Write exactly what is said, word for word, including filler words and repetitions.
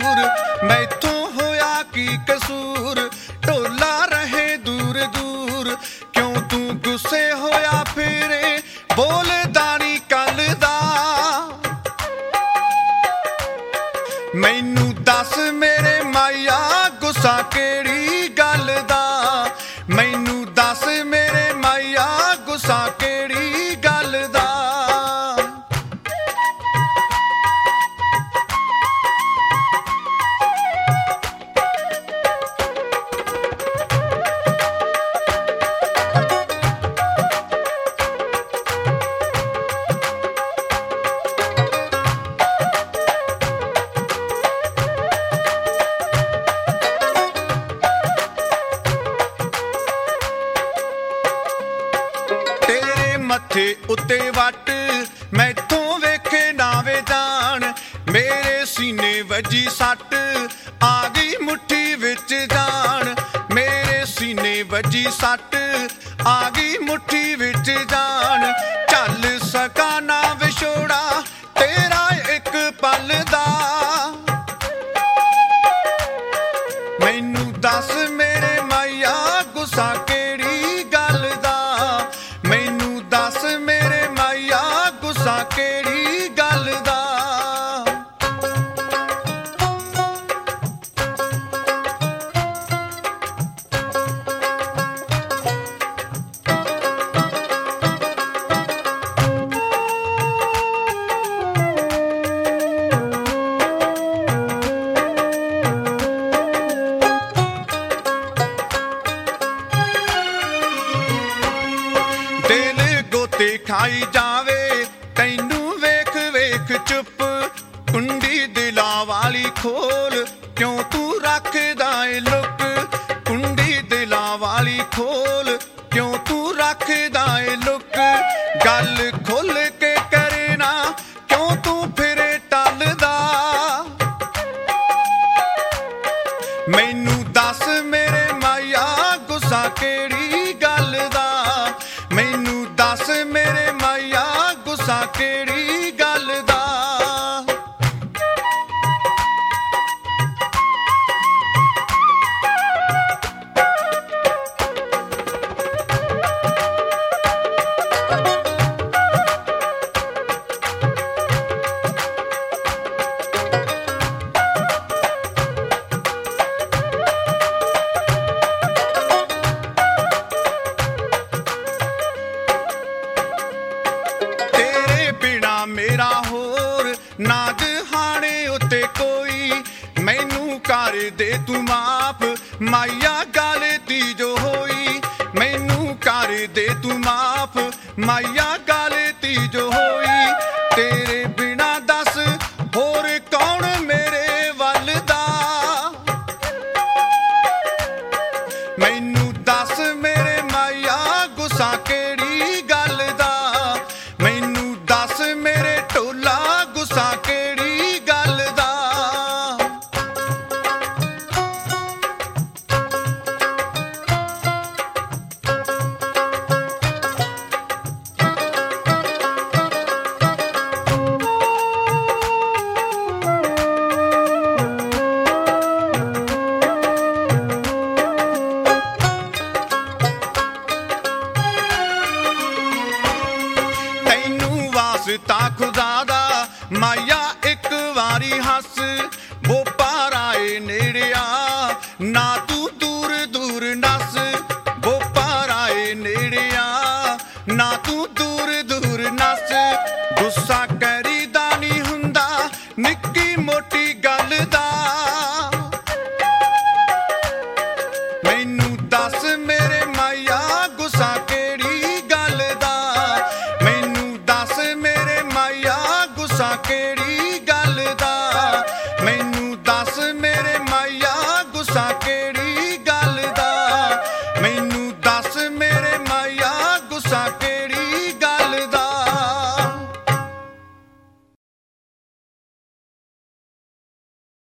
दूर मैथों होया की कसूर ढोला रहे दूर दूर क्यों तू गुस्से होया फिरे बोलदा नी कल दा मैनू दस मेरे माया गुस्सा केड़ी गल दा मैनू दस मेरे माया गुस्सा केड़ी गल दा मथे उत्ते वट मैथों वेखे नावे जान मेरे सीने वजी सट आ गई मुट्ठी विच जान मेरे सीने वजी सट आ गई मुट्ठी विच जान चल सका ना विछोड़ा तेरा एक पल दा मैनू दस मेरे माया गुस्सा केड़ी गल दा मैनू दस मेरे माया गुस्सा केड़ी गल दा दिल गोते खाई जावे तैनू वेख वेख चुप कुंडी दिला वाली खोल क्यों तू रखदा ए लुक कुंडी दिला वाली खोल क्यों तू रखदा ए लुक गल खोल के करे ना क्यों तू फिरे टलदा मैनू दस मेरे माया गुस्सा केड़ी गल दा मैनू दस मेरे माया गुस्सा केड़ी गल दा मेरा होर नाज हाणे उत्ते कोई मैनू कर दे तू माफ माया गलती जो होई मैनू कर दे तू माफ माया गलती जो होई